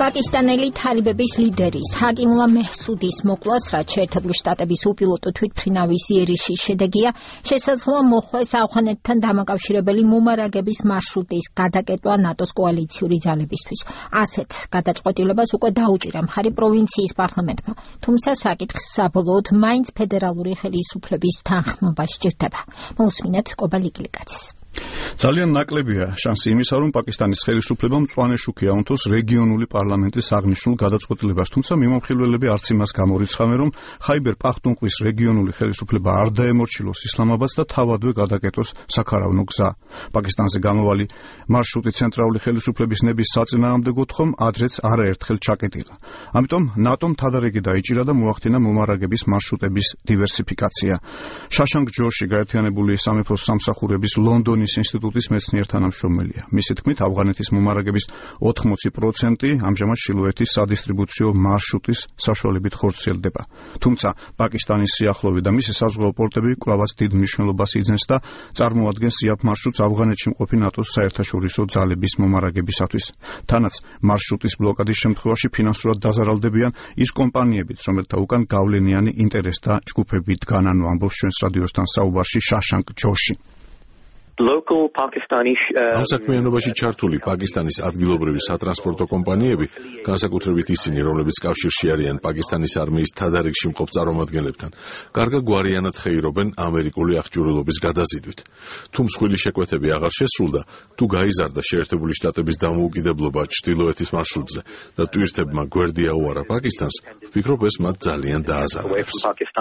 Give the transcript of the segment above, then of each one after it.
პაკისტანელი თალიბების ლიდერის ჰაკიმულა მეჰსუდის მოკვლას, რაც შეერთებული შტატების უპილოტო თვითმფრინავის იერიშის შედეგია, შესაძლოა მოხვეს ავღანეთთან დამაკავშირებელი მომარაგების მარშრუტის გადაკეტვა ნატოს კოალიციური ძალებისთვის. ასეთ გადაწყვეტილებას უკვე დაუჭირა მხარი პროვინციის პარლამენტმა, თუმცა საკითხს საბოლოოდ მაინც ფედერალური ხელისუფლების თანხმობა სჭირდება. მოусმინეთ კობალიკილიკაძეს. ძალიან ნაკლებია შანსი იმისა, რომ პაკისტანის ხელისუფლებამ მწვანე შუქი აუნთოს რეგიონული პარლამენტის აღნიშნულ გადაწყვეტილებას, თუმცა მიმომხილველები არც იმას გამორიცხავენ, რომ ხაიბერ პახტუნყვის რეგიონული ხელისუფლება არ დაემორჩილოს ისლამაბადს და თავადვე გადაკეტოს საქარავნო გზა. პაკისტანზე გამოვალი მარშრუტი ცენტრალური ხელისუფლების ნების საწინააღმდეგოდ ხომ ადრეც არაერთხელ ჩაკეტილა. ამიტომ ნატომ თადარიგი დაიჭირა და მოახდინა მომარაგების მარშრუტების დივერსიფიკაცია. შაშანგ ჯორში გაერთიანებული სამეფოს სამსახურების ლონდონის ინსტიტუტის მეცნიერ თანამშრომელია. მისი თქმით, ავღანეთის მომარაგების 80% ამჟამად ჩრდილოეთის სადისტრიბუციო მარშრუტის საშუალებით ხორციელდება. თუმცა პაკისტანის სიახლოვე და მისი საზღვაო პორტები კვლავაც დიდ მნიშვნელობას იძენს და წარმოადგენს იაფ მარშრუტს ავღანეთში მყოფი ნატოს საერთაშორისო ძალების მომარაგებისათვის. თანაც მარშრუტის ბლოკადის შემთხვევაში ფინანსურად დაზარალდებიან ის კომპანიებიც, რომელთა უკან გავლენიანი ინტერეს და ჯგუფები დგან, ამბობს ჩვენს რადიოსთან საუბარში შაშანგ ჯოში. ამ საქმიანობაში ჩართული პაკისტანის ადგილობრივი სატრანსპორტო კომპანიები, განსაკუთრებით ისინი, რომლებიც კავშირში არიან პაკისტანის არმიის თადარიგში მყოფ წარმომადგენლებთან, კარგად გვარიანად ხეირობენ ამერიკული აღჭურვილობის გადაზიდვით. თუ მსხვილი შეკვეთები აღარ შესრულდა, თუ გაიზარდა შეერთებული შტატების დამოუკიდებლობა ჩრდილოეთის მარშრუტზე და ტვირთებმა გვერდი აუარა პაკისტანს, ვფიქრობ, ეს მათ ძალიან დააზარალებს.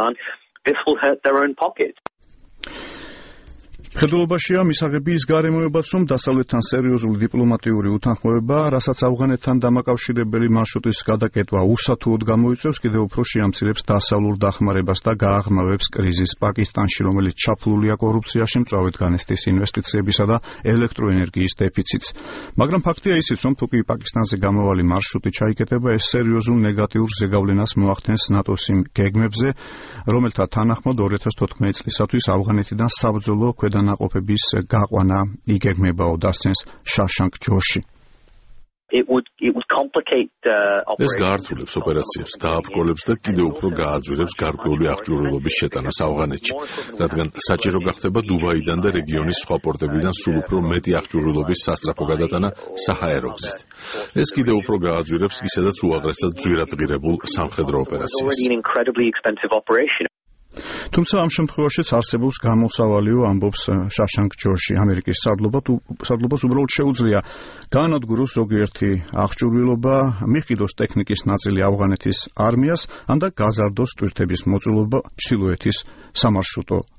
მხედველობაშია მისაღები ის გარემოებაც, რომ დასავლეთთან სერიოზული დიპლომატიური უთანხმოება, რასაც ავღანეთთან დამაკავშირებელი მარშრუტის გადაკეტვა უსათუოდ გამოიწვევს, კიდევ უფრო შეამცირებს დასავლურ დახმარებას და გააღრმავებს კრიზისს პაკისტანში, რომელიც ჩაფლულია კორუფციაში, მწვავედ განესტის ინვესტიციებისა და ელექტროენერგიის დეფიციტს. მაგრამ ფაქტია ისიც, რომ თუ კი პაკისტანზე გამოვალი მარშრუტი ჩაიკეტება, ეს სერიოზულ ნეგატიურ ზეგავლენას მოახდენს ნატოს იმ გეგმებზე, რომელთა თანახმად 2014 წლისათვის ავღანეთიდან საბრძოლო ნაყოფების გაყვანა იგეგმებაო, დასცენს შაშანგ ჯოში. ეს გაართულებს ოპერაციებს, დააბრკოლებს და კიდევ უფრო გააძვირებს გარკვეული აღჭურვილობის შეტანას ავღანეთში, რადგან საჭირო გახდება დუბაიდან და რეგიონის სხვა პორტებიდან სულ უფრო მეტი აღჭურვილობის სასწრაფო გადატანა საჰაერო გზით. ეს კიდევ უფრო გააძვირებს ისედაც უაღრესად ძვირად ღირებულ სამხედრო ოპერაციას. თუმცა ამ შემთხვევაშიც არსებობს გამოსავალიო, ამბობს შაშანგ ჯოში. ამერიკის სარდლობას უბრალოდ შეუძლია გაანადგუროს ზოგიერთი აღჭურვილობა, მიყიდოს ტექნიკის ნაწილი ავღანეთის არმიას, ან და გაზარდოს ტვირთების მოწყობა ჩრდილოეთის სამარშრუტო